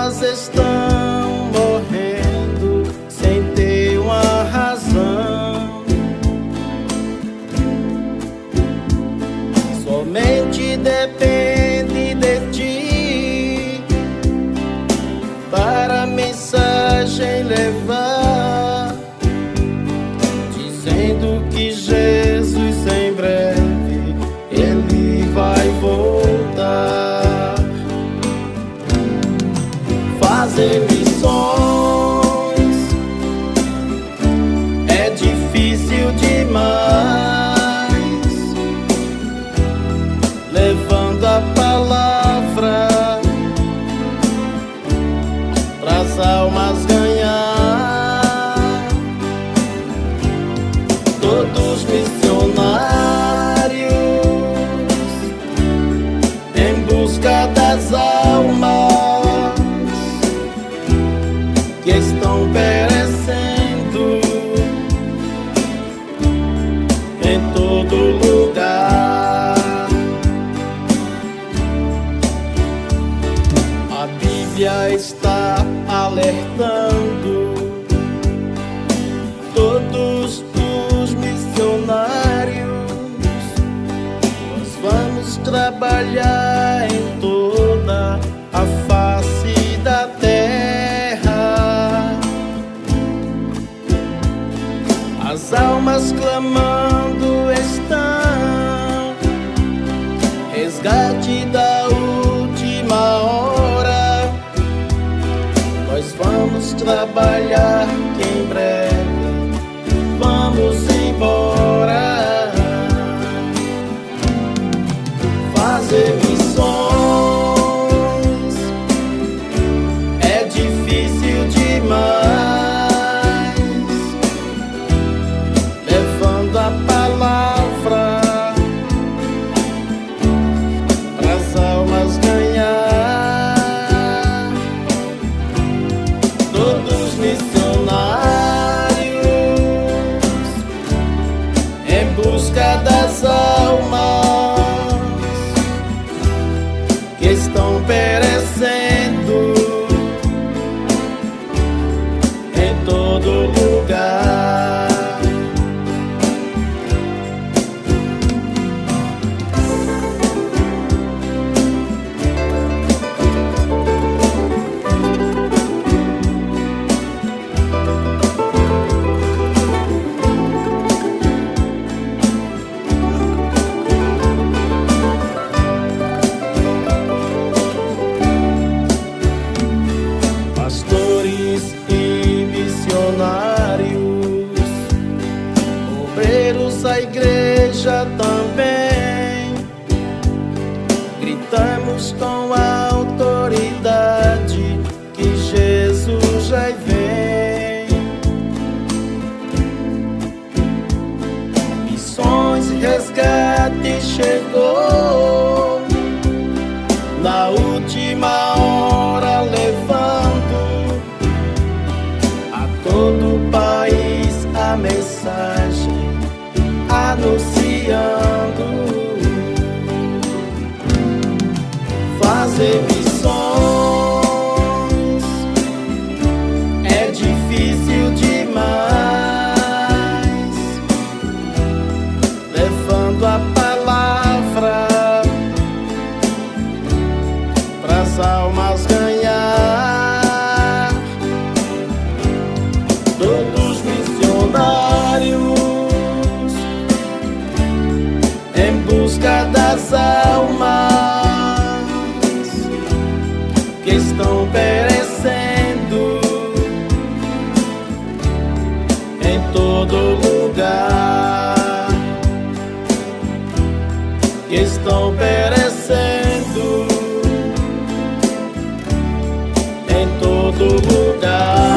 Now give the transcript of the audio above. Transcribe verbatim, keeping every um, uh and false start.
almas estão morrendo sem ter uma razão. Somente depende de ti para a mensagem levar, dizendo que Jesus em breve ele vai voltar. Fazer missões é difícil demais, levando a palavra pras almas ganhar. Todos missionários em busca das almas que estão perecendo em todo lugar. A Bíblia está alertando todos os missionários. Nós vamos trabalhar em toda a face da terra. As almas clamando estão, resgate da última hora. Nós vamos trabalhar que em breve vamos embora. Fazer missões é difícil demais, levando a palavra pras almas ganhar. Todos missionários em busca das almas que estão perecendo em todo lugar. Pastores e missionários, obreiros, a igreja também, gritamos com a autoridade que Jesus já vem. Missões e resgate chegou na última hora, levando a todo o país a mensagem, anunciando. Fazer missões é difícil demais, levando a palavra pras almas ganhar. Todos missionários em busca das almas que estão perecendo em todo lugar, que estão perecendo em todo lugar.